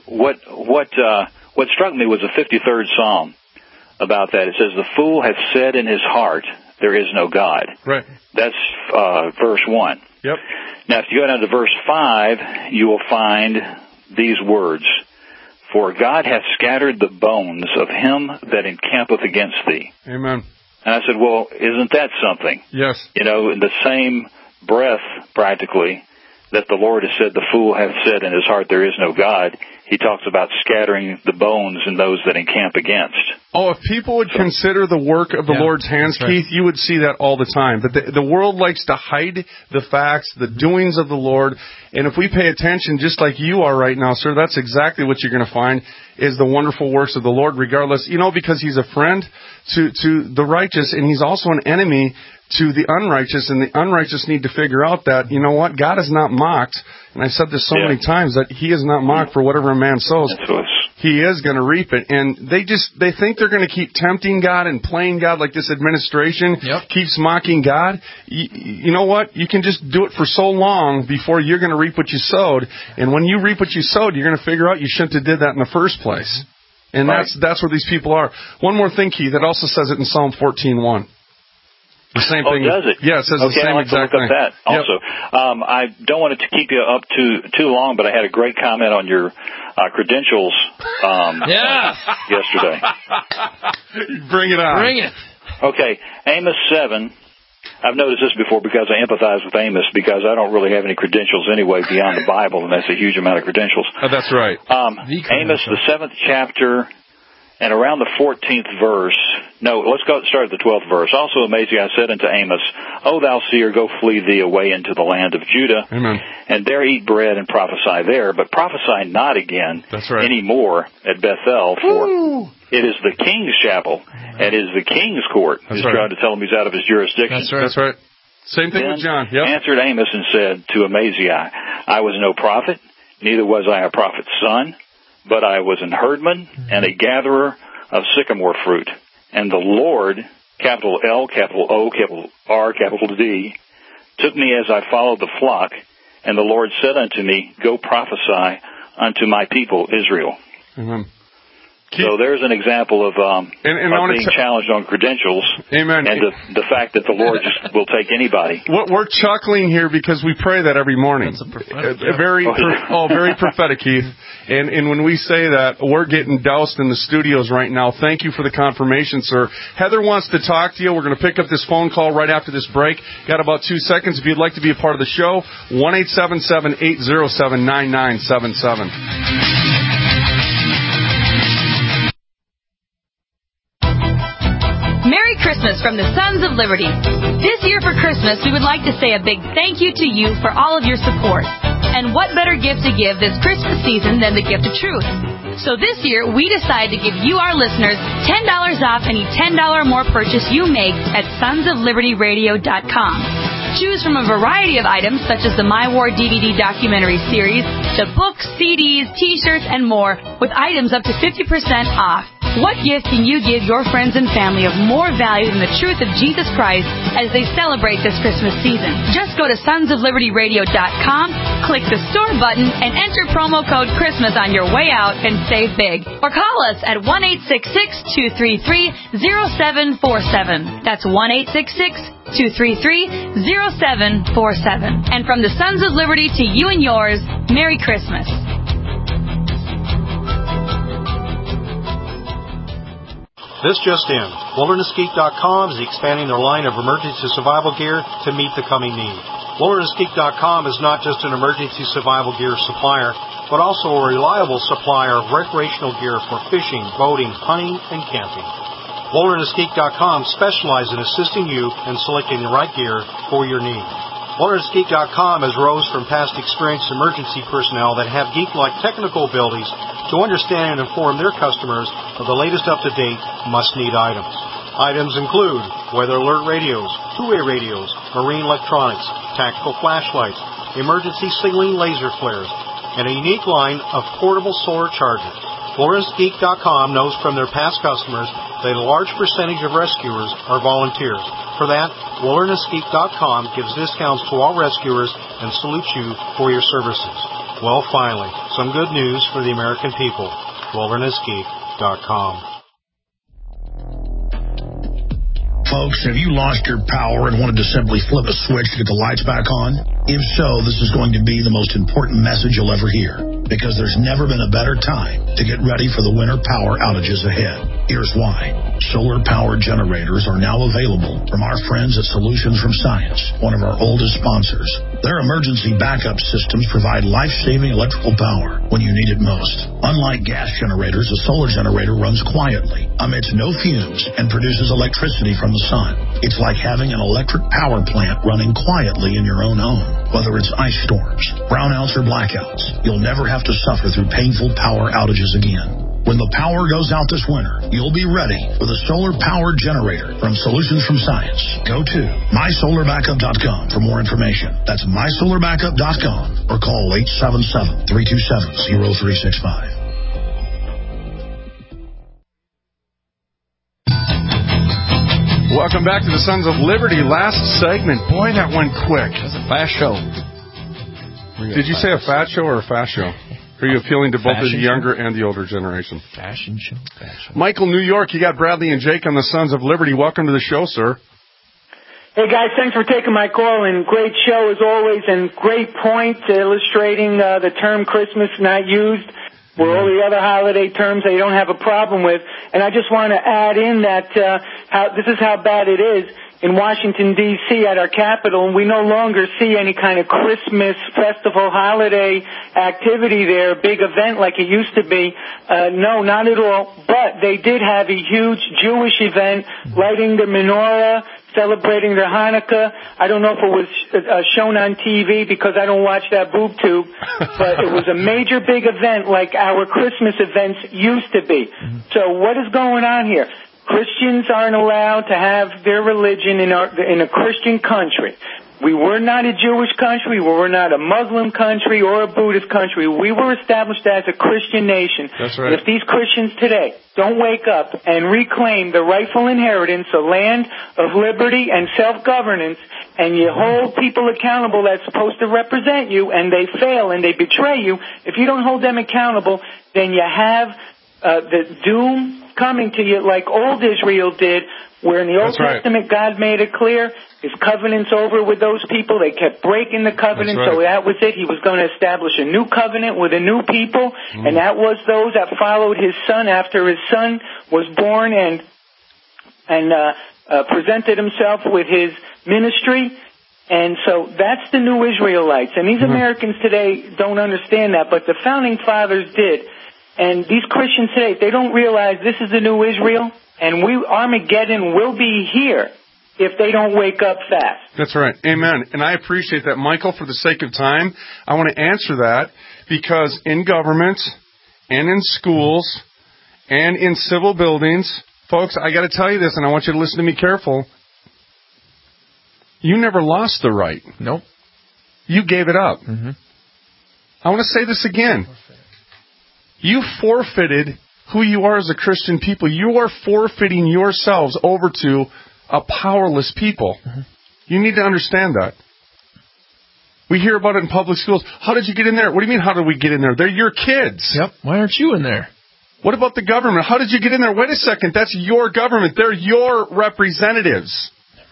what struck me was the 53rd Psalm about that. It says, "The fool hath said in his heart, there is no God." Right. That's verse 1. Yep. Now, if you go down to verse 5, you will find these words: "For God hath scattered the bones of him that encampeth against thee." Amen. And I said, well, isn't that something? Yes. In the same breath, practically, that the Lord has said, "The fool hath said in his heart, there is no God," he talks about scattering the bones in those that encamp against. Oh, if people would consider the work of the Lord's hands, Keith, you would see that all the time. But the world likes to hide the facts, the doings of the Lord. And if we pay attention, just like you are right now, sir, that's exactly what you're going to find is the wonderful works of the Lord, regardless, because he's a friend to the righteous, and he's also an enemy to the unrighteous, and the unrighteous need to figure out that, what, God is not mocked, and I've said this so many times, that he is not mocked for whatever a man sows. He is going to reap it, and they think they're going to keep tempting God and playing God like this administration keeps mocking God. You know what? You can just do it for so long before you're going to reap what you sowed, and when you reap what you sowed, you're going to figure out you shouldn't have did that in the first place. And that's where these people are. One more thing, Keith, it also says it in Psalm 14:1. The same thing. Does it? Yeah, it says the same exact thing. Okay, I'll have to look up that also. I don't want it to keep you up too long, but I had a great comment on your credentials yesterday. Bring it on. Bring it. Okay, Amos 7. I've noticed this before because I empathize with Amos, because I don't really have any credentials anyway beyond the Bible, and that's a huge amount of credentials. Oh, that's right. Amos, the 7th chapter, and around the 14th verse. No, let's start at the 12th verse. "Also Amaziah said unto Amos, O thou seer, go flee thee away into the land of Judah, Amen. and there eat bread and prophesy there, but prophesy not again any more at Bethel, for it is the king's chapel, and it is the king's court." He's trying to tell him he's out of his jurisdiction. That's right. Same thing with John. Yep. Answered Amos and said to Amaziah, "I was no prophet, neither was I a prophet's son, but I was an herdman and a gatherer of sycamore fruit. And the Lord, capital L, capital O, capital R, capital D, took me as I followed the flock, and the Lord said unto me, Go prophesy unto my people Israel." Amen. So there's an example of being challenged on credentials. Amen. And the fact that the Lord just will take anybody. We're chuckling here because we pray that every morning. That's a prophetic, very prophetic, Keith. And when we say that, we're getting doused in the studios right now. Thank you for the confirmation, sir. Heather wants to talk to you. We're going to pick up this phone call right after this break. Got about 2 seconds. If you'd like to be a part of the show, 1-877-807-9977. Christmas from the Sons of Liberty. This year for Christmas, we would like to say a big thank you to you for all of your support. And what better gift to give this Christmas season than the gift of truth? So this year, we decided to give you, our listeners, $10 off any $10 or more purchase you make at sonsoflibertyradio.com. Choose from a variety of items such as the My War DVD documentary series, the books, CDs, T-shirts, and more, with items up to 50% off. What gift can you give your friends and family of more value than the truth of Jesus Christ as they celebrate this Christmas season? Just go to sonsoflibertyradio.com, click the store button, and enter promo code Christmas on your way out and save big. Or call us at 1-866-233-0747. That's 1-866-233-0747. And from the Sons of Liberty to you and yours, Merry Christmas. This just in. WildernessGeek.com is expanding their line of emergency survival gear to meet the coming need. WildernessGeek.com is not just an emergency survival gear supplier, but also a reliable supplier of recreational gear for fishing, boating, hunting, and camping. WildernessGeek.com specializes in assisting you in selecting the right gear for your needs. WildernessGeek.com has rose from past experienced emergency personnel that have geek-like technical abilities to understand and inform their customers of the latest up-to-date must-need items. Items include weather alert radios, two-way radios, marine electronics, tactical flashlights, emergency signaling laser flares, and a unique line of portable solar chargers. WildernessGeek.com knows from their past customers that a large percentage of rescuers are volunteers. For that, WildernessGeek.com gives discounts to all rescuers and salutes you for your services. Well, finally, some good news for the American people. WildernessGeek.com. Folks, have you lost your power and wanted to simply flip a switch to get the lights back on? If so, this is going to be the most important message you'll ever hear, because there's never been a better time to get ready for the winter power outages ahead. Here's why. Solar-powered generators are now available from our friends at Solutions from Science, one of our oldest sponsors. Their emergency backup systems provide life-saving electrical power when you need it most. Unlike gas generators, a solar generator runs quietly, emits no fumes, and produces electricity from the sun. It's like having an electric power plant running quietly in your own home. Whether it's ice storms, brownouts, or blackouts, you'll never have to suffer through painful power outages again. When the power goes out this winter, you'll be ready with a solar-powered generator from Solutions from Science. Go to mysolarbackup.com for more information. That's mysolarbackup.com or call 877-327-0365. Welcome back to the Sons of Liberty. Last segment. Boy, that went quick. That was a fast show. Did you say a fat show or a fast show? Are you appealing to both the younger and the older generation? Fashion show. Michael, New York, you got Bradley and Jake on the Sons of Liberty. Welcome to the show, sir. Hey, guys, thanks for taking my call, and great show as always, and great point illustrating the term Christmas not used, where all the other holiday terms they don't have a problem with. And I just want to add in that this is how bad it is. In Washington, D.C., at our Capitol, and we no longer see any kind of Christmas festival holiday activity there, big event like it used to be. No, not at all. But they did have a huge Jewish event, lighting the menorah, celebrating their Hanukkah. I don't know if it was shown on TV because I don't watch that boob tube, but it was a major big event like our Christmas events used to be. So what is going on here? Christians aren't allowed to have their religion in a Christian country. We were not a Jewish country. We were not a Muslim country or a Buddhist country. We were established as a Christian nation. That's right. And if these Christians today don't wake up and reclaim the rightful inheritance, a land of liberty and self-governance, and you hold people accountable that's supposed to represent you, and they fail and they betray you, if you don't hold them accountable, then you have the doom coming to you like old Israel did, where in the Old Testament God made it clear his covenant's over with those people. They kept breaking the covenant, so that was it. He was going to establish a new covenant with a new people, and that was those that followed his son after his son was born and presented himself with his ministry. And so that's the new Israelites. And these Americans today don't understand that, but the founding fathers did. And these Christians today, they don't realize this is the new Israel. and Armageddon will be here if they don't wake up fast. That's right. Amen. And I appreciate that. Michael, for the sake of time, I want to answer that because in government and in schools and in civil buildings, folks, I got to tell you this, and I want you to listen to me careful. You never lost the right. Nope. You gave it up. Mm-hmm. I want to say this again. You forfeited who you are as a Christian people. You are forfeiting yourselves over to a powerless people. Mm-hmm. You need to understand that. We hear about it in public schools. How did you get in there? What do you mean, how did we get in there? They're your kids. Yep. Why aren't you in there? What about the government? How did you get in there? Wait a second. That's your government. They're your representatives.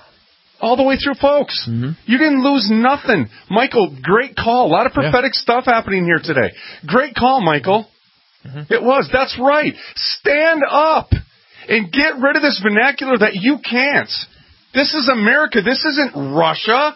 All the way through, folks. Mm-hmm. You didn't lose nothing. Michael, great call. A lot of prophetic stuff happening here today. Great call, Michael. Mm-hmm. It was. That's right. Stand up and get rid of this vernacular that you can't. This is America. This isn't Russia.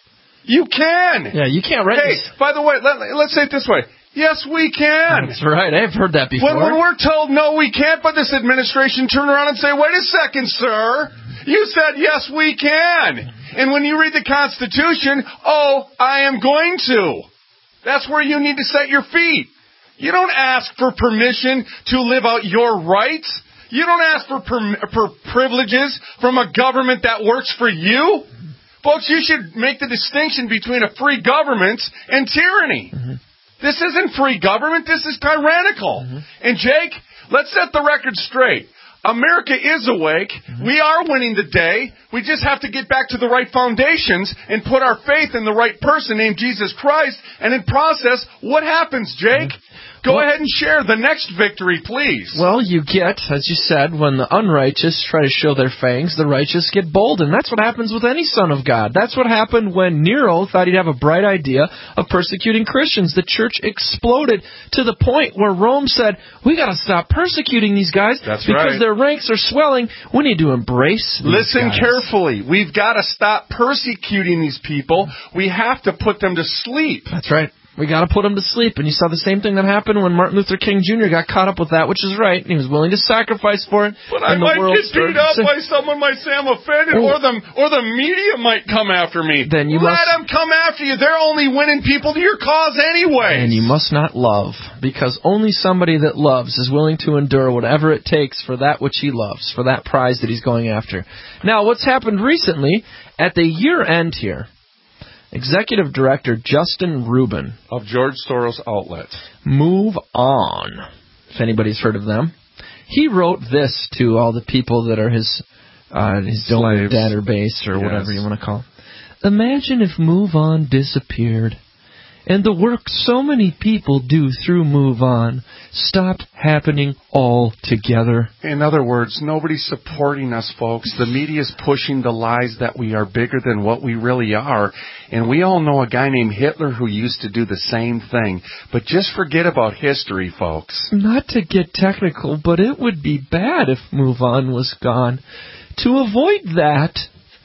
You can. Yeah, you can't write this. By the way, let's say it this way. Yes, we can. That's right. I've heard that before. When we're told, no, we can't, but this administration turn around and say, wait a second, sir. You said, yes, we can. And when you read the Constitution, oh, I am going to. That's where you need to set your feet. You don't ask for permission to live out your rights. You don't ask for privileges from a government that works for you. Folks, you should make the distinction between a free government and tyranny. Mm-hmm. This isn't free government. This is tyrannical. Mm-hmm. And, Jake, let's set the record straight. America is awake. Mm-hmm. We are winning the day. We just have to get back to the right foundations and put our faith in the right person named Jesus Christ. And in process, what happens, Jake? Go ahead and share the next victory, please. Well, you get, as you said, when the unrighteous try to show their fangs, the righteous get bold. And that's what happens with any son of God. That's what happened when Nero thought he'd have a bright idea of persecuting Christians. The church exploded to the point where Rome said, we got to stop persecuting these guys because their ranks are swelling. We need to embrace these Listen guys. carefully. We've got to stop persecuting these people. We have to put them to sleep. That's right. We got to put them to sleep. And you saw the same thing that happened when Martin Luther King Jr. got caught up with that, which is right. And he was willing to sacrifice for it. But I might get beat up by someone might say I'm offended, or the media might come after me. Then you let them come after you. They're only winning people to your cause anyway. And you must not love, because only somebody that loves is willing to endure whatever it takes for that which he loves, for that prize that he's going after. Now, what's happened recently, at the year end here, Executive Director Justin Rubin of George Soros Outlet, Move On, if anybody's heard of them, he wrote this to all the people that are his donor database or whatever you want to call it. Imagine if Move On disappeared and the work so many people do through Move On stopped happening altogether. In other words, nobody's supporting us, folks. The media's pushing the lies that we are bigger than what we really are. And we all know a guy named Hitler who used to do the same thing. But just forget about history, folks. Not to get technical, but it would be bad if Move On was gone. To avoid that,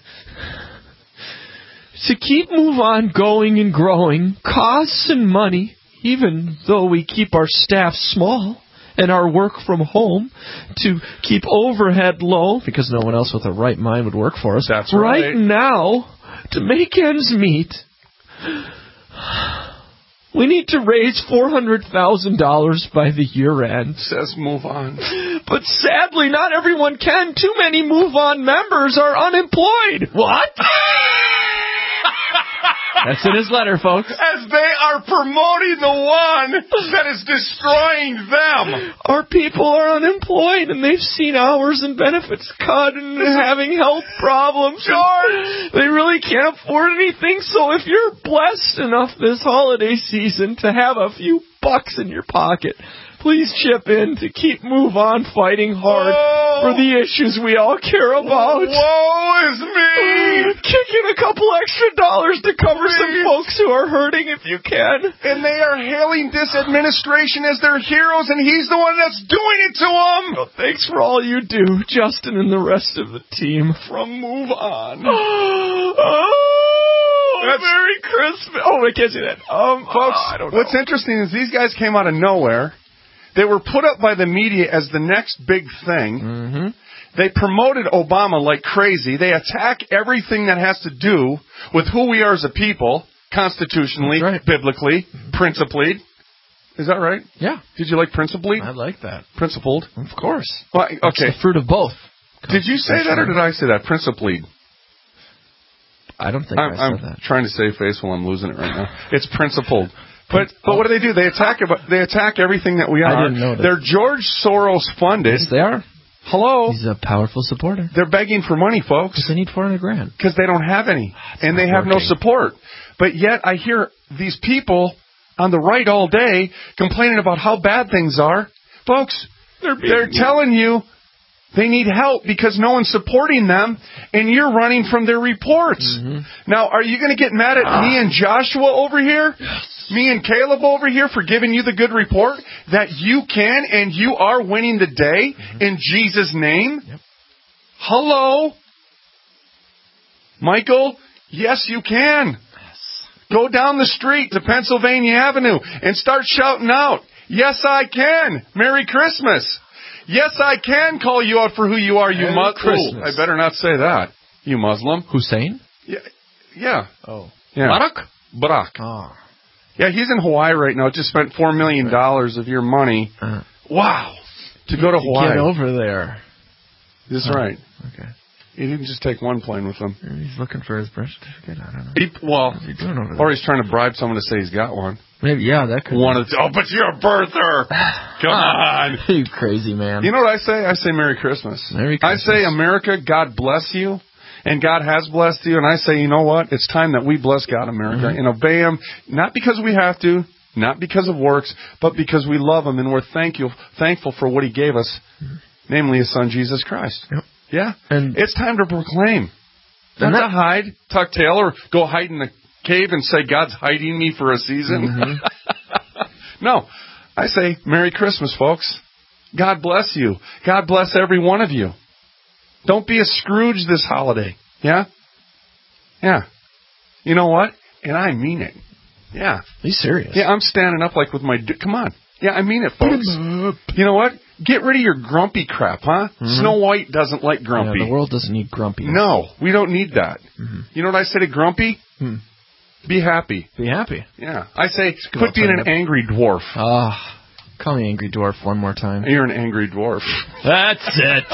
to keep Move On going and growing, costs and money, even though we keep our staff small and our work from home, to keep overhead low, because no one else with a right mind would work for us. That's right. Right now, to make ends meet, we need to raise $400,000 by the year end. Says Move On. But sadly, not everyone can. Too many Move On members are unemployed. What? That's in his letter, folks. As they are promoting the one that is destroying them. Our people are unemployed, and they've seen hours and benefits cut and having health problems. George! They really can't afford anything, so if you're blessed enough this holiday season to have a few bucks in your pocket, please chip in to keep Move On fighting hard for the issues we all care about. Woe is me! Kick in a couple extra dollars to cover some folks who are hurting if you can. And they are hailing this administration as their heroes, and he's the one that's doing it to them. Well, thanks for all you do, Justin and the rest of the team from Move On. Merry Christmas. Oh, I can't say that. Folks, what's interesting is these guys came out of nowhere. They were put up by the media as the next big thing. Mm-hmm. They promoted Obama like crazy. They attack everything that has to do with who we are as a people, constitutionally, biblically, principled. Is that right? Yeah. Did you like principled? I like that. Principled? Of course. Well, It's okay. the fruit of both. Did you say that or did I say that? Principled. I don't think I said I'm that. trying to save face while I'm losing it right now. It's principled. But what do? They attack everything that we are. I didn't know that. They're George Soros funded. Yes, they are. Hello. He's a powerful supporter. They're begging for money, folks. Because they need $400,000. Because they don't have any. And they have no support. But yet I hear these people on the right all day complaining about how bad things are. Folks, they're telling you they need help because no one's supporting them, and you're running from their reports. Mm-hmm. Now, are you going to get mad at me and Joshua over here? Yes. Me and Caleb over here for giving you the good report that you can and you are winning the day in Jesus' name? Yep. Hello? Michael, yes, you can. Go down the street to Pennsylvania Avenue and start shouting out, yes, I can. Merry Christmas. Yes, I can call you out for who you are, you Muslim. I better not say that, you Muslim. Hussein? Yeah. Oh. Yeah. Barack. Oh. Yeah, he's in Hawaii right now. Just spent $4 million of your money. Wow. To go to Hawaii. Get over there. That's right. Okay. He didn't just take one plane with him. He's looking for his birth certificate. I don't know. What's he doing over there? Or he's trying to bribe someone to say he's got one. Maybe, yeah, that could be. Oh, but you're a birther. Come on. You crazy man. You know what I say? I say Merry Christmas. Merry Christmas. I say, America, God bless you. And God has blessed you. And I say, you know what? It's time that we bless God, America, and obey Him. Not because we have to, not because of works, but because we love Him and we're thankful for what He gave us, namely His Son, Jesus Christ. Yep. Yeah? And it's time to proclaim. Not to hide, tuck tail, or go hide in the cave and say, God's hiding me for a season. Mm-hmm. No. I say, Merry Christmas, folks. God bless you. God bless every one of you. Don't be a Scrooge this holiday. Yeah? Yeah. You know what? And I mean it. Yeah. Be serious. Yeah, I'm standing up like with my... Come on. Yeah, I mean it, folks. You know what? Get rid of your grumpy crap, huh? Mm-hmm. Snow White doesn't like grumpy. Yeah, the world doesn't need grumpy. No, we don't need that. Mm-hmm. You know what I say to grumpy? Be happy. Be happy. Yeah. I say, quit being an angry dwarf. Call me angry dwarf one more time. You're an angry dwarf. That's it.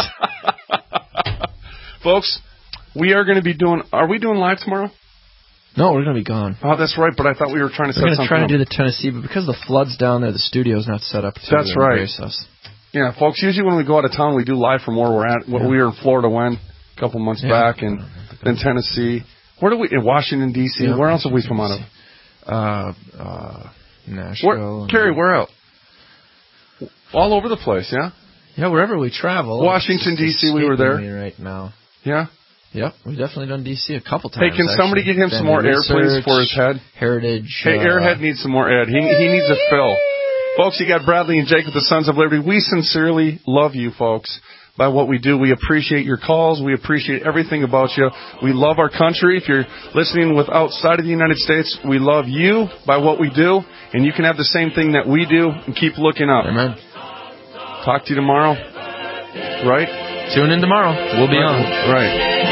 Folks, we are going to be doing... Are we doing live tomorrow? No, we're going to be gone. Oh, that's right, but I thought we were trying to set something up. We're going to try to do the Tennessee, but because the flood's down there, the studio's not set up to embrace us. Yeah, folks, usually when we go out of town, we do live from where we're at. We were in Florida a couple months back, and then Tennessee. Where do we... In Washington, D.C.? Yeah, where else have we come out of? Nashville. Carrie, where out? All over the place, yeah? Yeah, wherever we travel. Washington, D.C., we were there. Right now. Yeah? Yep, we've definitely done D.C. a couple times. Hey, can somebody get him some more airplanes for his head? Heritage. Hey, Airhead needs some more Ed. He needs a fill. Folks, you got Bradley and Jake with the Sons of Liberty. We sincerely love you, folks, by what we do. We appreciate your calls. We appreciate everything about you. We love our country. If you're listening with outside of the United States, we love you by what we do, and you can have the same thing that we do and keep looking up. Amen. Talk to you tomorrow. Right? Tune in tomorrow. We'll be on. Right.